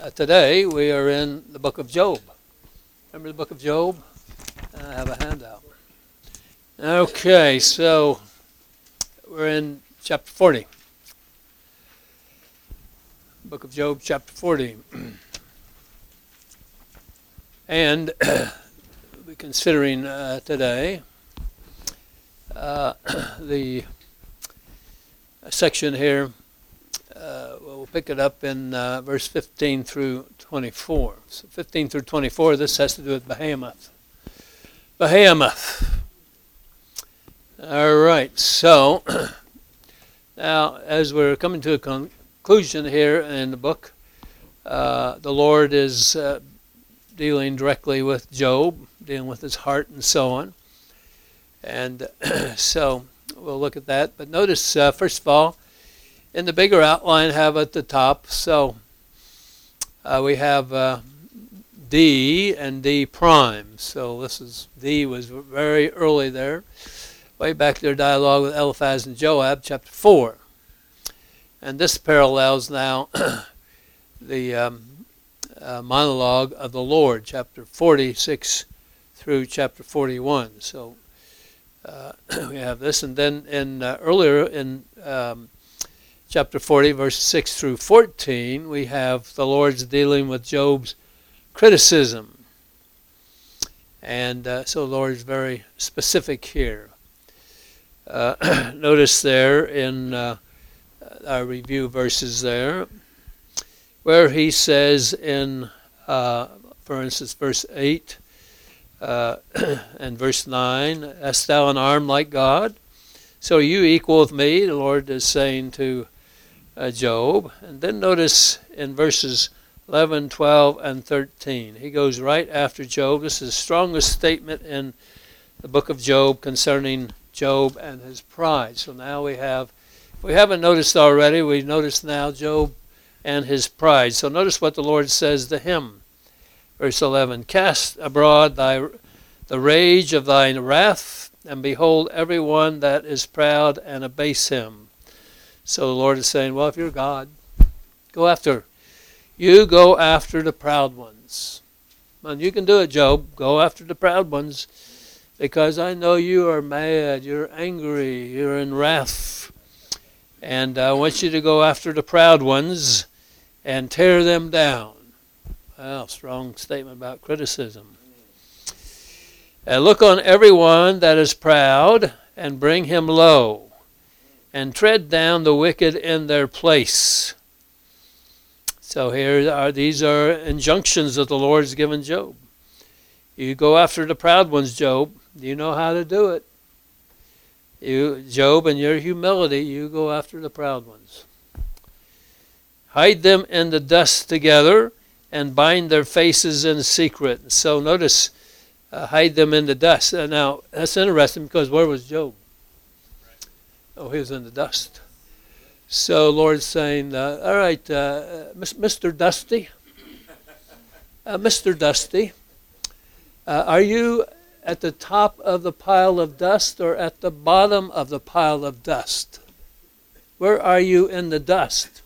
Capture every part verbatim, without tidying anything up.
Uh, today we are in the book of Job. Remember the book of Job? I have a handout. Okay, so we're in chapter forty. Book of Job, chapter forty. And we're considering uh, today uh, the section here. Uh, we'll pick it up in uh, verse fifteen through twenty-four. So fifteen through twenty-four, this has to do with Behemoth. Behemoth. All right, so now as we're coming to a conclusion here in the book, uh, the Lord is uh, dealing directly with Job, dealing with his heart and so on. And so we'll look at that. But notice, uh, first of all, in the bigger outline, have at the top, so uh, we have uh, D and D prime. So this is, D was very early there, way back their dialogue with Eliphaz and Joab, chapter four. And this parallels now the um, uh, monologue of the Lord, chapter forty-six through chapter forty-one. So uh, we have this, and then in uh, earlier in um, chapter forty, verses six through fourteen, we have the Lord's dealing with Job's criticism. And uh, so the Lord is very specific here. Uh, notice there in uh, our review verses there, where he says in, uh, for instance, verse eight uh, and verse nine, "Hast thou an arm like God? So are you equal with me?" The Lord is saying to Uh, Job. And then notice in verses eleven, twelve, and thirteen. He goes right after Job. This is the strongest statement in the book of Job concerning Job and his pride. So now we have, if we haven't noticed already, we notice now Job and his pride. So notice what the Lord says to him. Verse eleven, "Cast abroad thy the rage of thine wrath, and behold every one that is proud, and abase him." So the Lord is saying, well, if you're God, go after. You go after the proud ones. And you can do it, Job. Go after the proud ones. Because I know you are mad, you're angry, you're in wrath. And I want you to go after the proud ones and tear them down. Well, strong statement about criticism. And look on everyone that is proud and bring him low, and tread down the wicked in their place. So here are, these are injunctions that the Lord has given Job. You go after the proud ones, Job. You know how to do it. You, Job, in your humility, you go after the proud ones. Hide them in the dust together and bind their faces in secret. So notice, uh, hide them in the dust. Uh, now, that's interesting because where was Job? Oh, he was in the dust. So Lord's saying, uh, all right, uh, Mister Dusty, uh, Mister Dusty, uh, are you at the top of the pile of dust or at the bottom of the pile of dust? Where are you in the dust?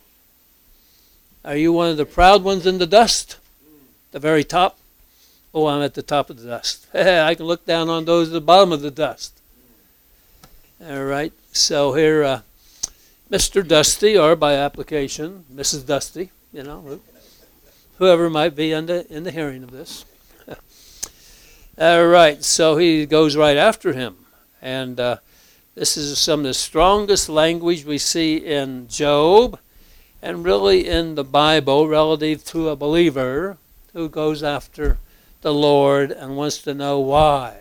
Are you one of the proud ones in the dust? The very top? Oh, I'm at the top of the dust. I can look down on those at the bottom of the dust. All right. So here, uh, Mister Dusty, or by application, Missus Dusty, you know, whoever might be in the, in the hearing of this. All right, so he goes right after him. And uh, this is some of the strongest language we see in Job and really in the Bible relative to a believer who goes after the Lord and wants to know why.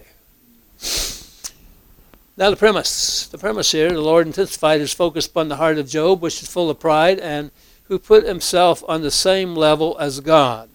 Now the premise. The premise here, the Lord intensified his focus upon the heart of Job, which is full of pride, and who put himself on the same level as God.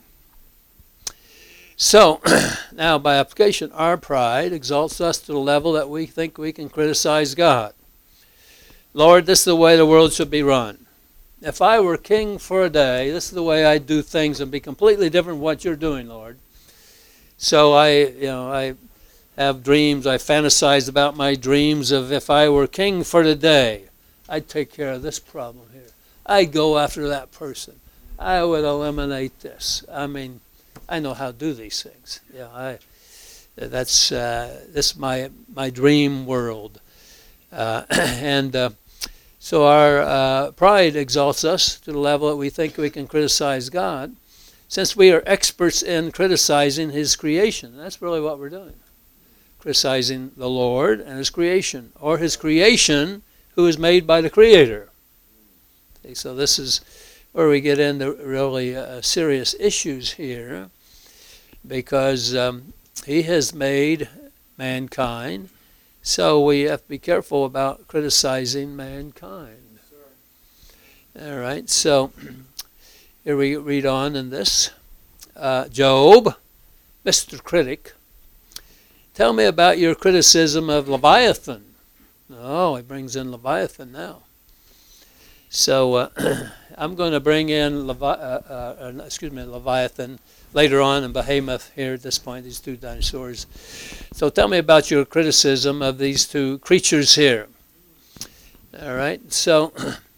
So, now by application, our pride exalts us to the level that we think we can criticize God. Lord, this is the way the world should be run. If I were king for a day, this is the way I'd do things and be completely different from what you're doing, Lord. So I, you know, I have dreams. I fantasize about my dreams of if I were king for the day, I'd take care of this problem here. I'd go after that person. I would eliminate this. I mean, I know how to do these things. Yeah, I. That's uh, this is my my dream world, uh, and uh, so our uh, pride exalts us to the level that we think we can criticize God, since we are experts in criticizing His creation. That's really what we're doing, criticizing the Lord and His creation, or His creation, who is made by the Creator. Okay, so this is where we get into really uh, serious issues here, because um, He has made mankind, so we have to be careful about criticizing mankind. All right, so here we read on in this. Uh, Job, Mister Critic, tell me about your criticism of Leviathan. Oh, he brings in Leviathan now. So uh, I'm going to bring in Levi- uh, uh, excuse me, Leviathan later on, and Behemoth here at this point, these two dinosaurs. So tell me about your criticism of these two creatures here. All right, so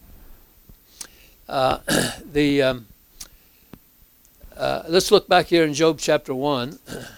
uh, the um, uh, let's look back here in Job chapter one.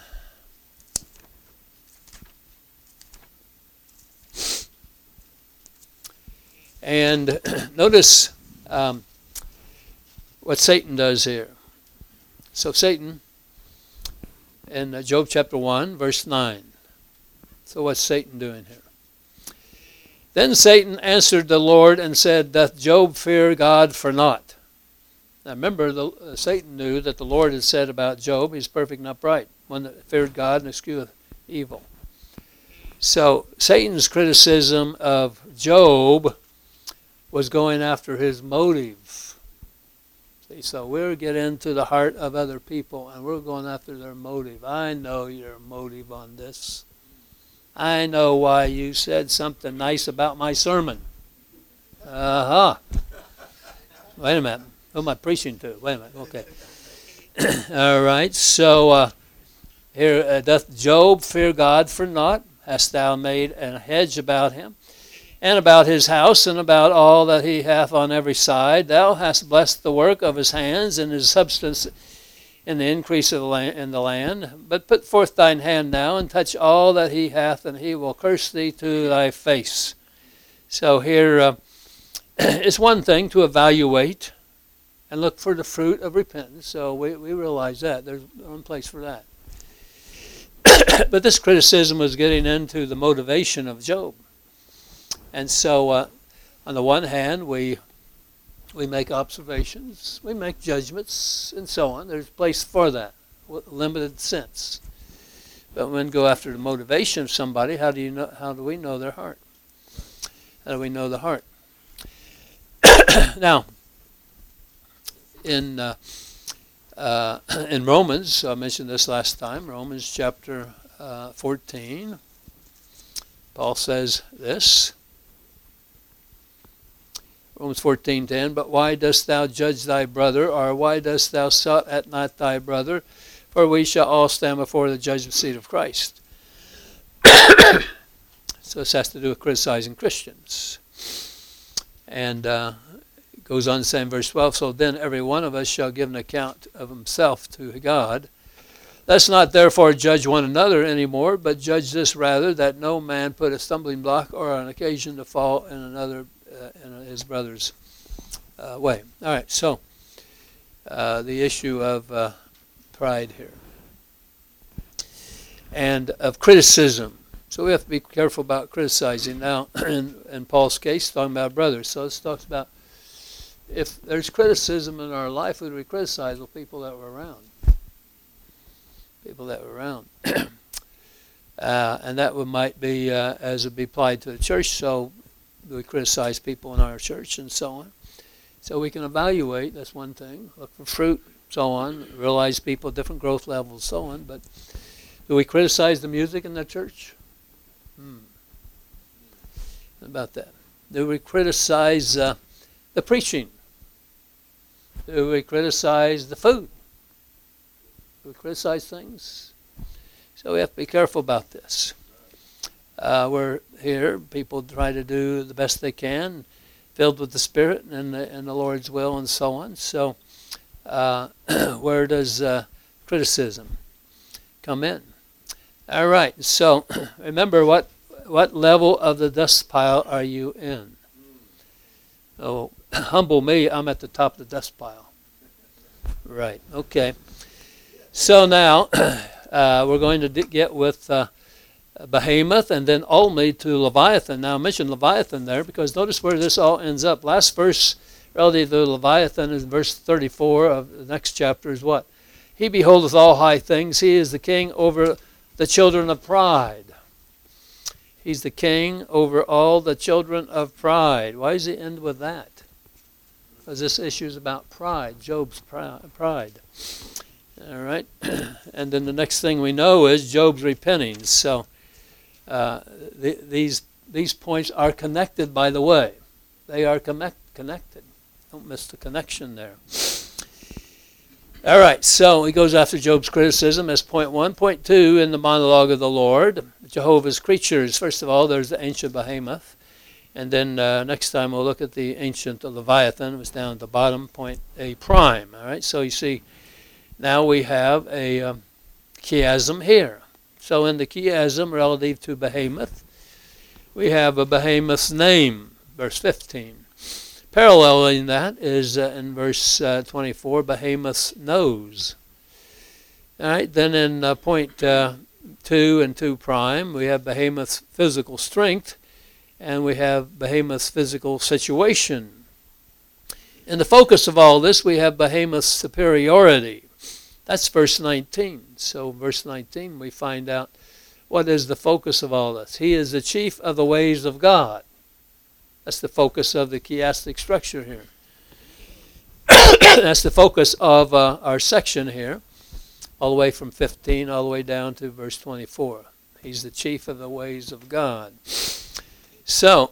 And notice um, what Satan does here. So Satan, in Job chapter one, verse nine. So what's Satan doing here? Then Satan answered the Lord and said, doth Job fear God for naught? Now remember, the, uh, Satan knew that the Lord had said about Job, he's perfect and upright, one that feared God and escheweth evil. So Satan's criticism of Job was going after his motive. See, so we'll get into the heart of other people, and we're going after their motive. I know your motive on this. I know why you said something nice about my sermon. Uh-huh. Wait a minute. Who am I preaching to? Wait a minute. Okay. All right. So uh, here, uh, doth Job fear God for naught? Hast thou made a hedge about him, and about his house, and about all that he hath on every side? Thou hast blessed the work of his hands, and his substance in the increase of the land, in the land. But put forth thine hand now, and touch all that he hath, and he will curse thee to thy face. So here, uh, it's one thing to evaluate and look for the fruit of repentance. So we, we realize that. There's one place for that. But this criticism was getting into the motivation of Job. And so, uh, on the one hand, we we make observations, we make judgments, and so on. There's a place for that, limited sense. But when we go after the motivation of somebody, how do you know? How do we know their heart? How do we know the heart? Now, in uh, uh, in Romans, I mentioned this last time. Romans chapter uh, fourteen. Paul says this. Romans fourteen ten, but why dost thou judge thy brother, or why dost thou sought at not thy brother? For we shall all stand before the judgment seat of Christ. So this has to do with criticizing Christians. And uh, it goes on to say in verse twelve, so then every one of us shall give an account of himself to God. Let's not therefore judge one another anymore, but judge this rather, that no man put a stumbling block or an occasion to fall in another Uh, in his brother's uh, way. All right, so uh, the issue of uh, pride here. And of criticism. So we have to be careful about criticizing. Now, in, in Paul's case, talking about brothers. So this talks about if there's criticism in our life, we would criticize the people that were around. People that were around. uh, and that would, might be, uh, as it be applied to the church, so we criticize people in our church and so on. So we can evaluate, that's one thing, look for fruit, so on, realize people at different growth levels, so on. But do we criticize the music in the church? Hmm. What about that? Do we criticize uh, the preaching? Do we criticize the food? Do we criticize things? So we have to be careful about this. Uh, we're here, people try to do the best they can, filled with the Spirit and the, and the Lord's will and so on. So uh, where does uh, criticism come in? All right, so remember, what what level of the dust pile are you in? Oh, humble me, I'm at the top of the dust pile. Right, okay. So now uh, we're going to d- get with uh, Behemoth and then ultimately to Leviathan. Now I mentioned Leviathan there because notice where this all ends up. Last verse relative to Leviathan is verse thirty-four of the next chapter is what? He beholdeth all high things. He is the king over the children of pride. He's the king over all the children of pride. Why does he end with that? Because this issue is about pride, Job's pride. All right. And then the next thing we know is Job's repenting. So uh, the, these these points are connected, by the way. They are connect, connected. Don't miss the connection there. All right, so he goes after Job's criticism as point one. Point two, in the monologue of the Lord, Jehovah's creatures. First of all, there's the ancient Behemoth. And then uh, next time we'll look at the ancient Leviathan. It was down at the bottom, point A prime. All right, so you see, now we have a um, chiasm here. So in the chiasm relative to Behemoth, we have a Behemoth's name, verse fifteen. Paralleling that is uh, in verse uh, twenty-four, Behemoth's nose. All right, then in uh, point uh, two and two prime, we have Behemoth's physical strength, and we have Behemoth's physical situation. In the focus of all this, we have Behemoth's superiority. That's verse nineteen. So verse nineteen, we find out what is the focus of all this. He is the chief of the ways of God. That's the focus of the chiastic structure here. That's the focus of uh, our section here, all the way from fifteen all the way down to verse twenty-four. He's the chief of the ways of God. So,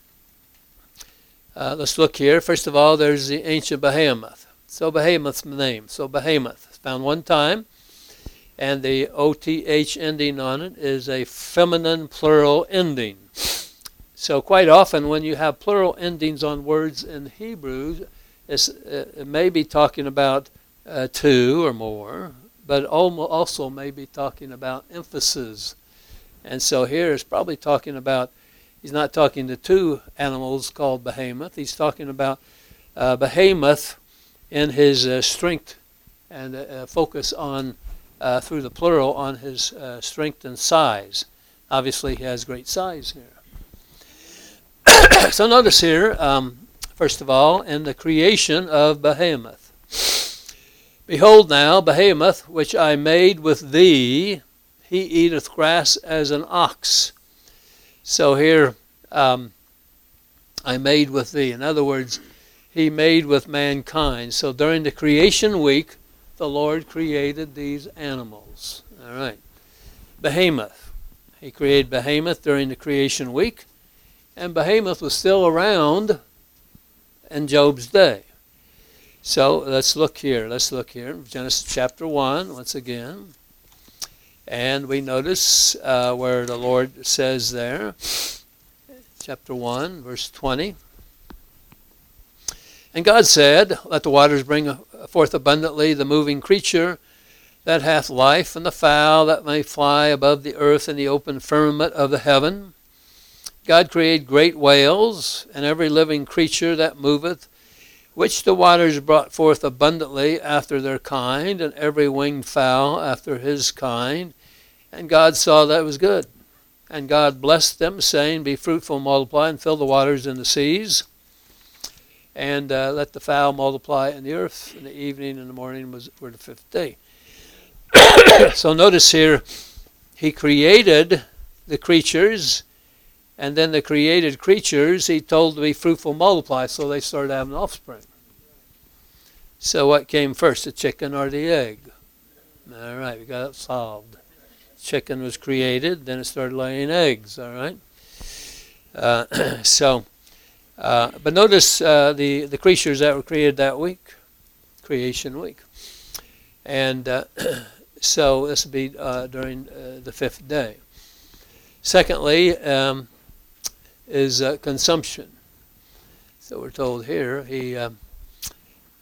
uh, let's look here. First of all, there's the ancient Behemoth. So Behemoth's name. So Behemoth is found one time, and the O T H ending on it is a feminine plural ending. So quite often when you have plural endings on words in Hebrew, it's, uh, it may be talking about uh, two or more, but also may be talking about emphasis. And so here it's probably talking about, he's not talking to two animals called Behemoth, he's talking about uh, Behemoth in his uh, strength and uh, focus on, uh, through the plural, on his uh, strength and size. Obviously he has great size here. So notice here, um, first of all, in the creation of Behemoth. Behold now, Behemoth, which I made with thee, he eateth grass as an ox. So here, um, I made with thee. In other words, he made with mankind. So during the creation week, the Lord created these animals. All right. Behemoth. He created Behemoth during the creation week. And Behemoth was still around in Job's day. So let's look here. Let's look here. Genesis chapter one, once again. And we notice uh, where the Lord says there, chapter one, verse twenty. And God said, let the waters bring forth abundantly the moving creature that hath life, and the fowl that may fly above the earth in the open firmament of the heaven. God created great whales, and every living creature that moveth, which the waters brought forth abundantly after their kind, and every winged fowl after his kind. And God saw that it was good. And God blessed them, saying, be fruitful, multiply, and fill the waters in the seas. And uh, let the fowl multiply in the earth. In the evening and the morning was were the fifth day. So notice here, he created the creatures, and then the created creatures he told to be fruitful, multiply, so they started having offspring. So what came first, the chicken or the egg? All right, we got it solved. Chicken was created, then it started laying eggs, all right? Uh, so, uh, but notice uh, the, the creatures that were created that week, creation week. And uh, so this would be uh, during uh, the fifth day. Secondly, um, is uh, consumption. So we're told here, he uh,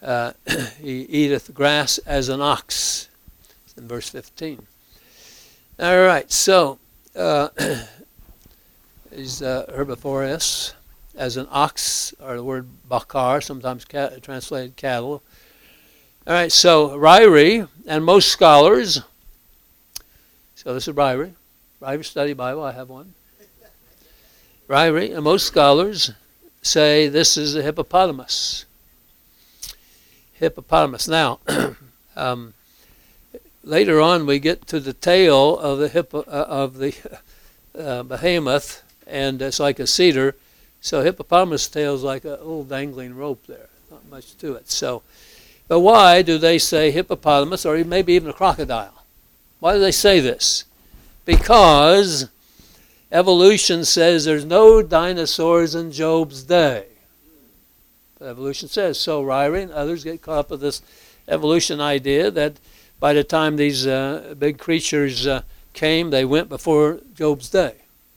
uh, he eateth grass as an ox, in verse fifteen. All right, so uh, he's uh, herbivorous as an ox, or the word bakar, sometimes ca- translated cattle. All right, so Ryrie and most scholars, so this is Ryrie, Ryrie Study Bible, I have one. Ryrie and most scholars say this is a hippopotamus. Hippopotamus. Now, um, later on we get to the tail of the hippo, uh, of the uh, behemoth, and it's like a cedar. So hippopotamus tail is like a little dangling rope there. Not much to it. So, but why do they say hippopotamus, or maybe even a crocodile? Why do they say this? Because evolution says there's no dinosaurs in Job's day. But evolution says so. Ryrie and others get caught up with this evolution idea that by the time these uh, big creatures uh, came, they went before Job's day.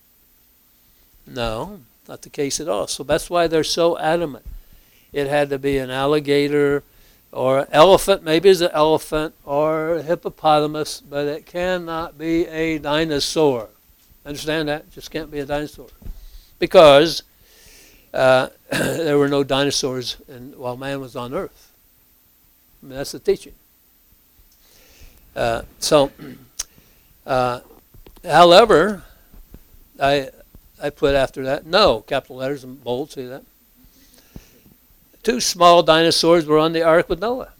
No, not the case at all. So that's why they're so adamant. It had to be an alligator or an elephant, maybe it's an elephant, or a hippopotamus, but it cannot be a dinosaur. Understand that? It just can't be a dinosaur. Because uh, there were no dinosaurs in, while man was on earth. I mean, that's the teaching. Uh, so, uh, however, I I put after that, no, capital letters and bold, see that? Two small dinosaurs were on the ark with Noah.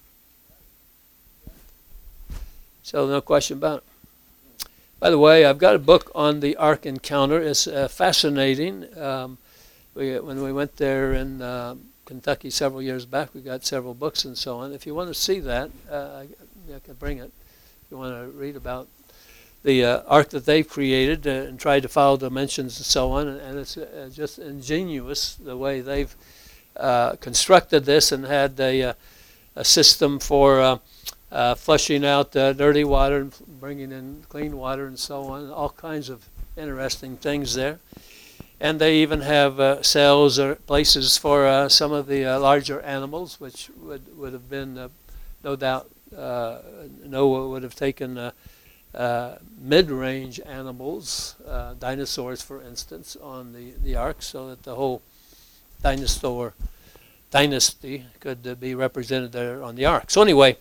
So no question about it. By the way, I've got a book on the ark encounter. It's uh, fascinating. Um, we, when we went there in uh, Kentucky several years back, we got several books and so on. If you want to see that, uh, I, I can bring it. If you want to read about the uh, ark that they've created uh, and tried to follow dimensions and so on, and, and it's uh, just ingenious the way they've uh, constructed this and had a, uh, a system for uh, uh, flushing out uh, dirty water and bringing in clean water and so on, all kinds of interesting things there. And they even have uh, cells or places for uh, some of the uh, larger animals, which would, would have been, uh, no doubt, uh, Noah would have taken uh, Uh, mid-range animals, uh, dinosaurs, for instance, on the, the ark, so that the whole dinosaur dynasty could uh, be represented there on the ark. So anyway,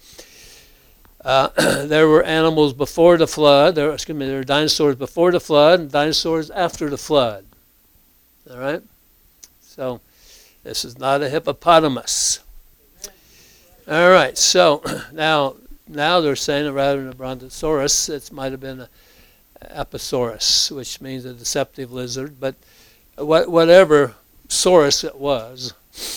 uh, there were animals before the flood. There, excuse me, there were dinosaurs before the flood and dinosaurs after the flood. All right? So this is not a hippopotamus. All right, so now... Now they're saying that rather than a brontosaurus, it might have been an apatosaurus, which means a deceptive lizard. But what, whatever saurus it was,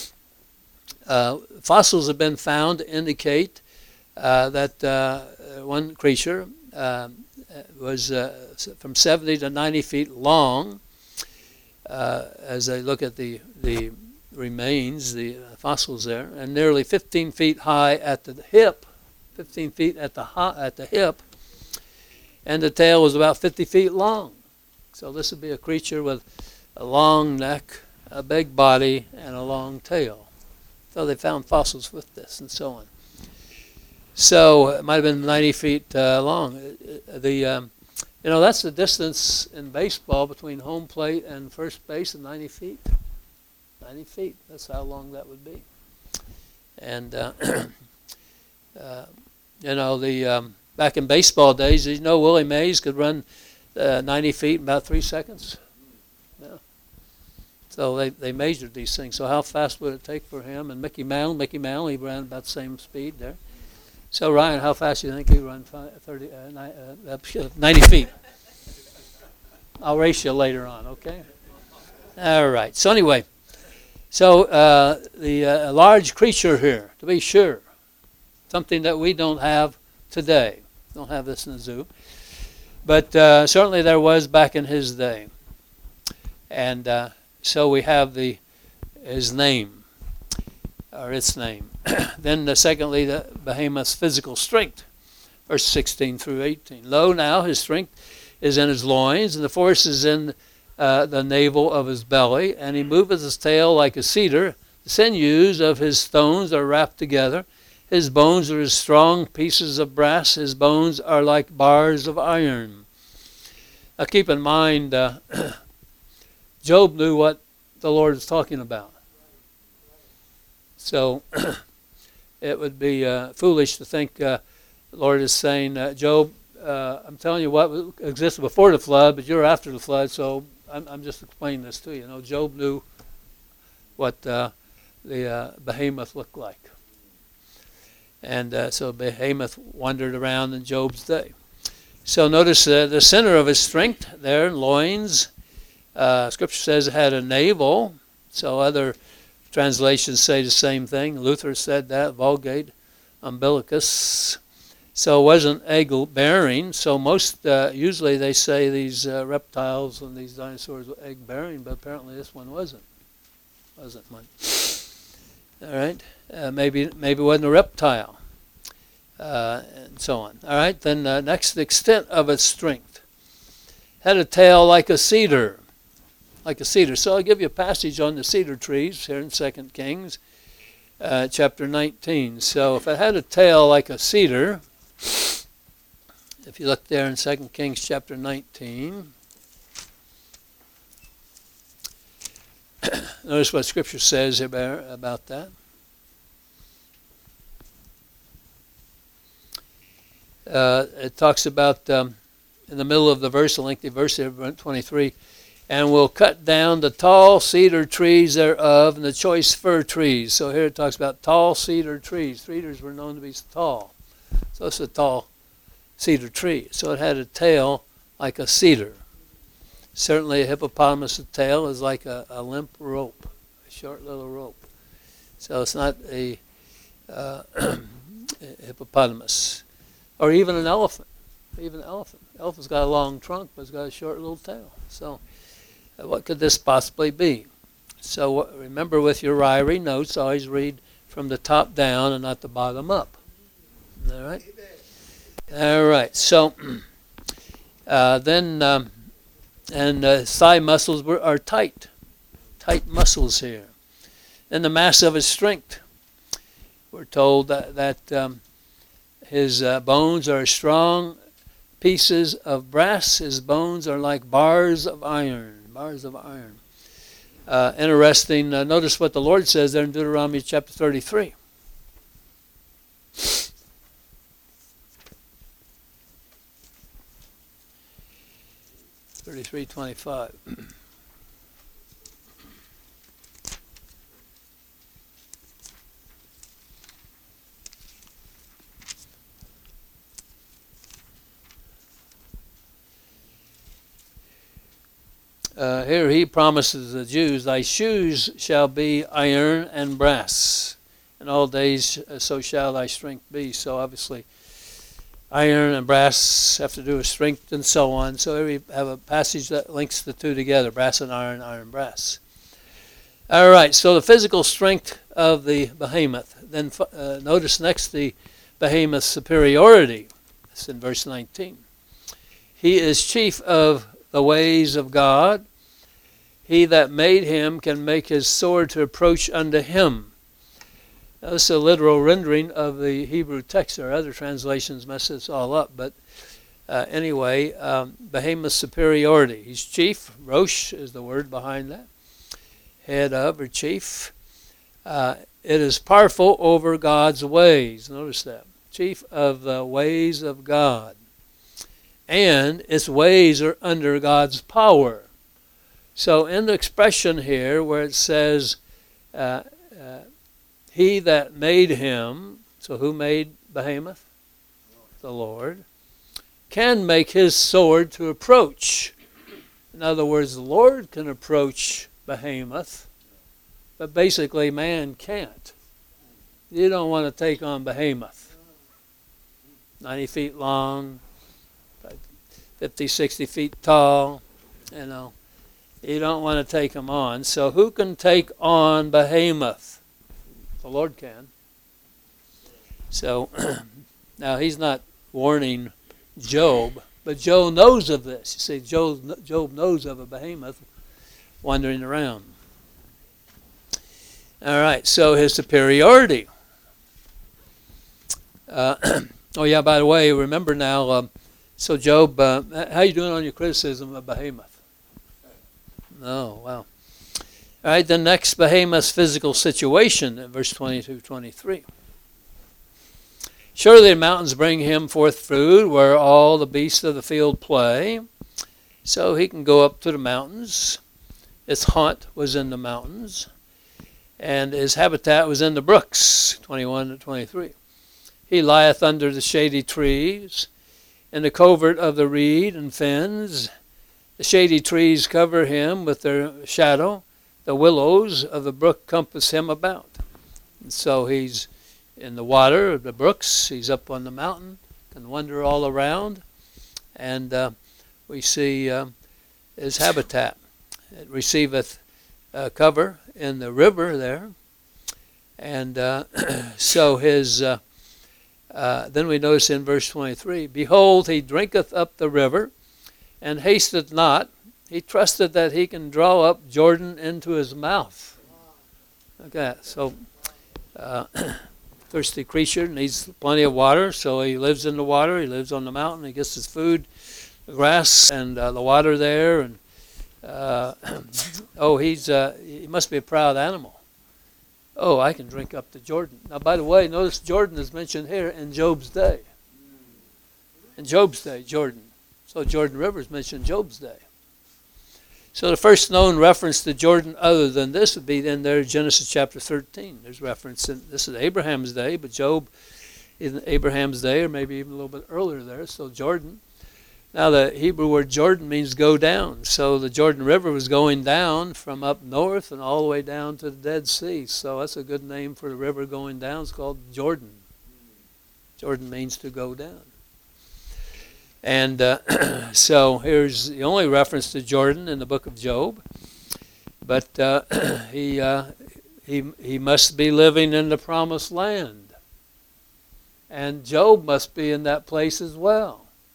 uh, fossils have been found to indicate uh, that uh, one creature uh, was uh, from seventy to ninety feet long. Uh, as they look at the the remains, the fossils there, and nearly fifteen feet high at the hip. fifteen feet at the ho- at the hip, and the tail was about fifty feet long. So this would be a creature with a long neck, a big body, and a long tail. So they found fossils with this and so on. So it might have been ninety feet uh, long. The um, you know that's the distance in baseball between home plate and first base, and ninety feet. ninety feet. That's how long that would be. And uh, uh, you know the um, back in baseball days, you know Willie Mays could run uh, ninety feet in about three seconds. Yeah. So they, they measured these things. So how fast would it take for him? And Mickey Mantle, Mickey Mantle, he ran about the same speed there. So Ryan, how fast do you think he run? thirty, uh, ninety feet. I'll race you later on, okay? All right. So anyway, so uh, the uh, large creature here, to be sure, something that we don't have today. Don't have this in the zoo. But uh, certainly there was back in his day. And uh, so we have the his name, or its name. Then uh, secondly, the behemoth's physical strength. Verse sixteen through eighteen. Lo, now his strength is in his loins, and the force is in uh, the navel of his belly, and he moveth his tail like a cedar. The sinews of his stones are wrapped together. His bones are as strong pieces of brass. His bones are like bars of iron. Now keep in mind, uh, Job knew what the Lord is talking about. So it would be uh, foolish to think uh, the Lord is saying, uh, Job, uh, I'm telling you what existed before the flood, but you're after the flood, so I'm, I'm just explaining this to you. You know, Job knew what uh, the uh, behemoth looked like. And uh, so behemoth wandered around in Job's day. So notice uh, the center of his strength there, loins. Uh, scripture says it had a navel. So other translations say the same thing. Luther said that, Vulgate, umbilicus. So it wasn't egg-bearing. So most, uh, usually they say these uh, reptiles and these dinosaurs were egg-bearing, but apparently this one wasn't. Wasn't one. All right. Uh, maybe maybe it wasn't a reptile. Uh, and so on. All right. Then uh, next, the extent of its strength. Had a tail like a cedar. Like a cedar. So I'll give you a passage on the cedar trees here in Second Kings, uh, chapter nineteen. So if it had a tail like a cedar, if you look there in Second Kings chapter nineteen, notice what Scripture says about, about that. Uh, it talks about, um, in the middle of the verse, a lengthy verse there, twenty-three, and will cut down the tall cedar trees thereof and the choice fir trees. So here it talks about tall cedar trees. Cedars were known to be tall. So it's a tall cedar tree. So it had a tail like a cedar. Certainly a hippopotamus' tail is like a, a limp rope, a short little rope. So it's not a uh, hippopotamus. Or even an elephant. Even an elephant. Elephant's got a long trunk, but it's got a short little tail. So uh, what could this possibly be? So uh, remember with your Ryrie notes, always read from the top down and not the bottom up. All right? All right. So uh, then, um, and uh, thigh muscles were, are tight. Tight muscles here. And the mass of his strength. We're told that, that um, his uh, bones are strong pieces of brass. His bones are like bars of iron. Bars of iron. Uh, interesting. Uh, notice what the Lord says there in Deuteronomy chapter thirty-three. thirty-three twenty-five. Uh, here he promises the Jews, thy shoes shall be iron and brass. In all days uh, so shall thy strength be. So obviously iron and brass have to do with strength and so on. So here we have a passage that links the two together, brass and iron, iron and brass. All right, so the physical strength of the behemoth. Then uh, notice next the behemoth's superiority. It's in verse nineteen. He is chief of the ways of God. He that made him can make his sword to approach unto him. Now, this is a literal rendering of the Hebrew text. There are other translations mess this all up, but uh, anyway, um, behemoth's superiority. He's chief. Rosh is the word behind that. Head of or chief. Uh, it is powerful over God's ways. Notice that. Chief of the ways of God. And its ways are under God's power. So in the expression here where it says, uh, uh, he that made him, so who made behemoth? The Lord. Can make his sword to approach. In other words, the Lord can approach behemoth, but basically man can't. You don't want to take on behemoth. ninety feet long, fifty, sixty feet tall, you know. You don't want to take him on. So who can take on behemoth? The Lord can. So now he's not warning Job, but Job knows of this. You see, Job, Job knows of a behemoth wandering around. All right, so his superiority. Uh, oh yeah, by the way, remember now, um, so Job, uh, how you doing on your criticism of Behemoth? Oh, wow. All right, the next Behemoth's physical situation, in verse twenty-two, twenty-three. Surely the mountains bring him forth food where all the beasts of the field play. So he can go up to the mountains. His haunt was in the mountains. And his habitat was in the brooks, twenty-one to twenty-three. He lieth under the shady trees, in the covert of the reed and fens. The shady trees cover him with their shadow. The willows of the brook compass him about. And so he's in the water of the brooks. He's up on the mountain, can wander all around. And uh, we see uh, his habitat. It receiveth uh, cover in the river there. And uh, so his, uh, uh, then we notice in verse twenty-three, behold, he drinketh up the river, and hasteth not. He trusted that he can draw up Jordan into his mouth. Okay, so uh, thirsty creature needs plenty of water, so he lives in the water. He lives on the mountain. He gets his food, the grass, and uh, the water there. And uh, oh, he's uh, he must be a proud animal. Oh, I can drink up to Jordan. Now, by the way, notice Jordan is mentioned here in Job's day. In Job's day, Jordan. So Jordan River is mentioned in Job's day. So the first known reference to Jordan other than this would be in there, Genesis chapter thirteen. There's reference, in, this is Abraham's day, but Job in Abraham's day, or maybe even a little bit earlier there, so Jordan. Now the Hebrew word Jordan means go down. So the Jordan River was going down from up north and all the way down to the Dead Sea. So that's a good name for the river going down. It's called Jordan. Jordan means to go down. And uh, so here's the only reference to Jordan in the book of Job. But uh, he, uh, he, he must be living in the promised land. And Job must be in that place as well.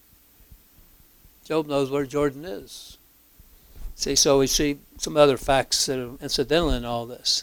Job knows where Jordan is. See, so we see some other facts that are incidental in all this.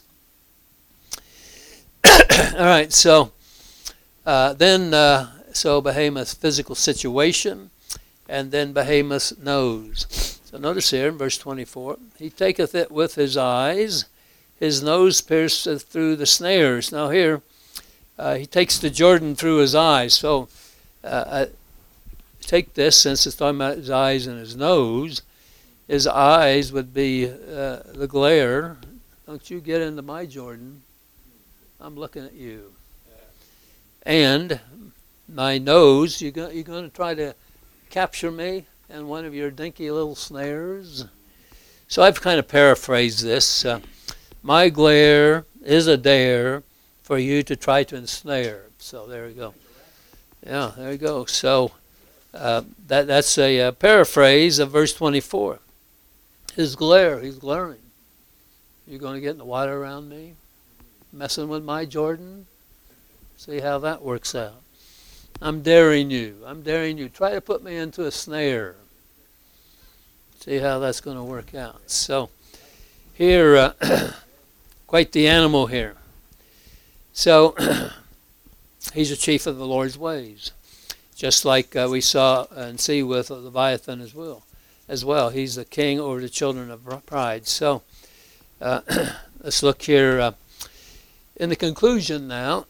All right, so uh, then, uh, so Behemoth's physical situation, and then Behemoth's nose. So notice here in verse twenty-four, he taketh it with his eyes, his nose pierceth through the snares. Now here, uh, he takes the Jordan through his eyes. So uh, take this, since it's talking about his eyes and his nose, his eyes would be uh, the glare. Don't you get into my Jordan. I'm looking at you. And my nose, you're going, you're going to try to capture me in one of your dinky little snares. So I've kind of paraphrased this. Uh, my glare is a dare for you to try to ensnare. So there you go. Yeah, there you go. So Uh, that that's a, a paraphrase of verse twenty-four. His glare, he's glaring. You're going to get in the water around me? Messing with my Jordan? See how that works out. I'm daring you. I'm daring you. Try to put me into a snare. See how that's going to work out. So here, uh, quite the animal here. So he's a chief of the Lord's ways. Just like uh, we saw and see with Leviathan as well. As well, he's the king over the children of pride. So uh, let's look here uh, in the conclusion now.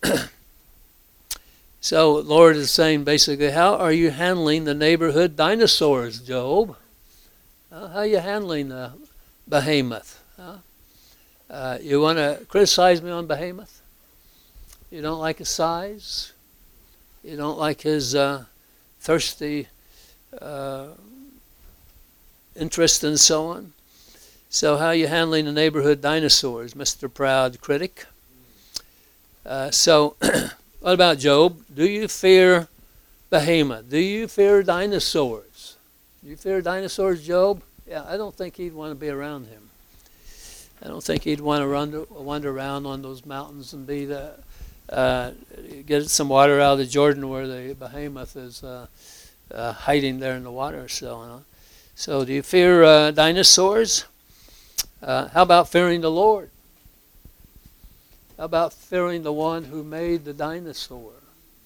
So Lord is saying basically, how are you handling the neighborhood dinosaurs, Job? Uh, how are you handling uh, Behemoth? Huh? Uh, you want to criticize me on Behemoth? You don't like his size? You don't like his uh, thirsty uh, interest and so on. So how are you handling the neighborhood dinosaurs, Mister Proud Critic? Uh, so what about Job? Do you fear Behemoth? Do you fear dinosaurs? Do you fear dinosaurs, Job? Yeah, I don't think he'd want to be around him. I don't think he'd want to run, wander around on those mountains and be the Uh, get some water out of the Jordan where the Behemoth is uh, uh, hiding there in the water. So, you know. So do you fear uh, dinosaurs? Uh, how about fearing the Lord? How about fearing the one who made the dinosaur?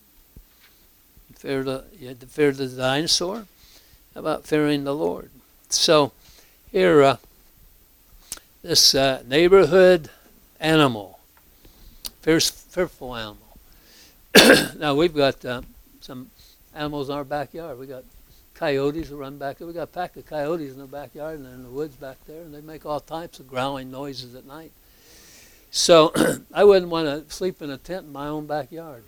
Fear the, you had to fear the dinosaur? How about fearing the Lord? So here, uh, this uh, neighborhood animal, fierce, fearful animal. Now we've got uh, some animals in our backyard. We got coyotes who run back there. We got a pack of coyotes in the backyard and they're in the woods back there, and they make all types of growling noises at night. So I wouldn't want to sleep in a tent in my own backyard.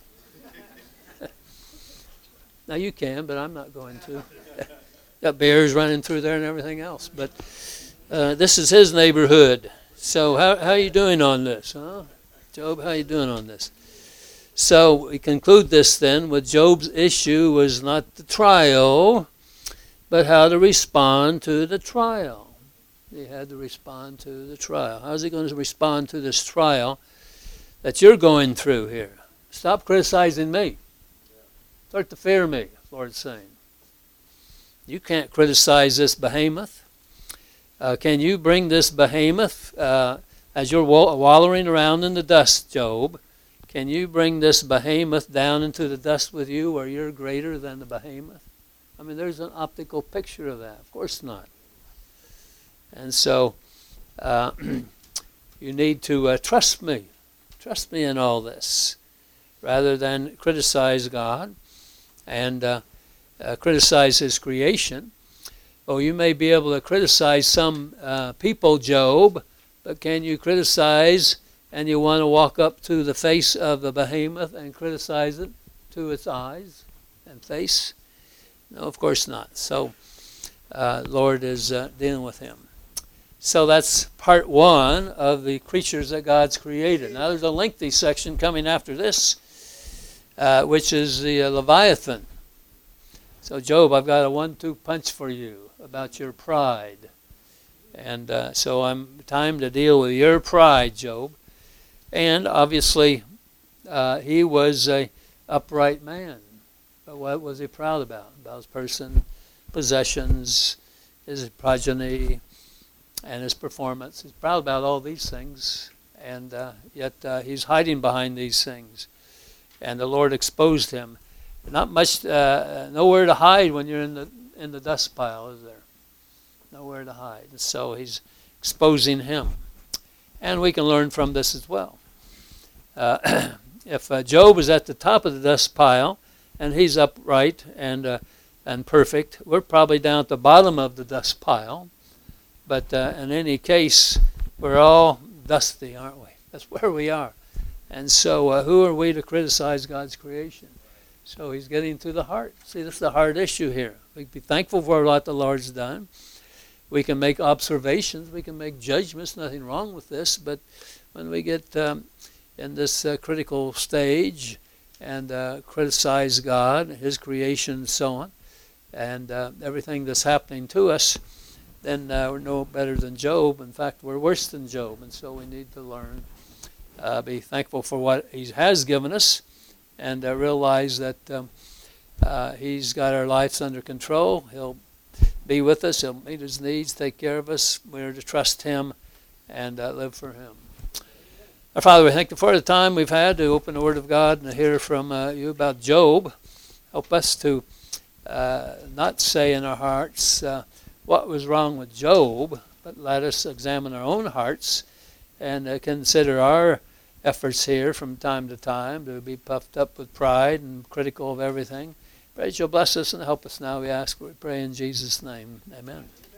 Now you can, but I'm not going to. Got bears running through there and everything else. But uh, this is his neighborhood. So how how you doing on this, huh? Job, how you doing on this? So we conclude this then with Job's issue was not the trial, but how to respond to the trial. He had to respond to the trial. How's he going to respond to this trial that you're going through here? Stop criticizing me. Start to fear me, the Lord's saying. You can't criticize this behemoth. Uh, can you bring this behemoth, uh, as you're wall- wallowing around in the dust, Job, can you bring this behemoth down into the dust with you where you're greater than the behemoth? I mean, there's an optical picture of that. Of course not. And so uh, you need to uh, trust me. Trust me in all this rather than criticize God and uh, uh, criticize his creation. Oh, you may be able to criticize some uh, people, Job, but can you criticize and you want to walk up to the face of the behemoth and criticize it to its eyes and face? No, of course not. So uh, Lord is uh, dealing with him. So that's part one of the creatures that God's created. Now there's a lengthy section coming after this, uh, which is the uh, Leviathan. So Job, I've got a one two punch for you about your pride. And uh, so I'm time to deal with your pride, Job. And obviously uh, he was a upright man. But what was he proud about? About his person, possessions, his progeny, and his performance. He's proud about all these things, and uh, yet uh, he's hiding behind these things. And the Lord exposed him. Not much, uh, nowhere to hide when you're in the in the dust pile, is there? Nowhere to hide. So he's exposing him. And we can learn from this as well. Uh, if uh, Job is at the top of the dust pile, and he's upright and uh, and perfect, we're probably down at the bottom of the dust pile. But uh, in any case, we're all dusty, aren't we? That's where we are. And so uh, who are we to criticize God's creation? So he's getting to the heart. See, this is the hard issue here. We can be thankful for what the Lord's done. We can make observations. We can make judgments. Nothing wrong with this. But when we get um, in this uh, critical stage and uh, criticize God, his creation, and so on, and uh, everything that's happening to us, then uh, we're no better than Job. In fact, we're worse than Job. And so we need to learn, uh, be thankful for what he has given us, and uh, realize that um, uh, he's got our lives under control. He'll be with us. He'll meet his needs, take care of us. We're to trust him and uh, live for him. Our Father, we thank you for the time we've had to open the Word of God and to hear from uh, you about Job. Help us to uh, not say in our hearts uh, what was wrong with Job, but let us examine our own hearts and uh, consider our efforts here from time to time to be puffed up with pride and critical of everything. Pray that you'll bless us and help us now, we ask, we pray in Jesus' name. Amen.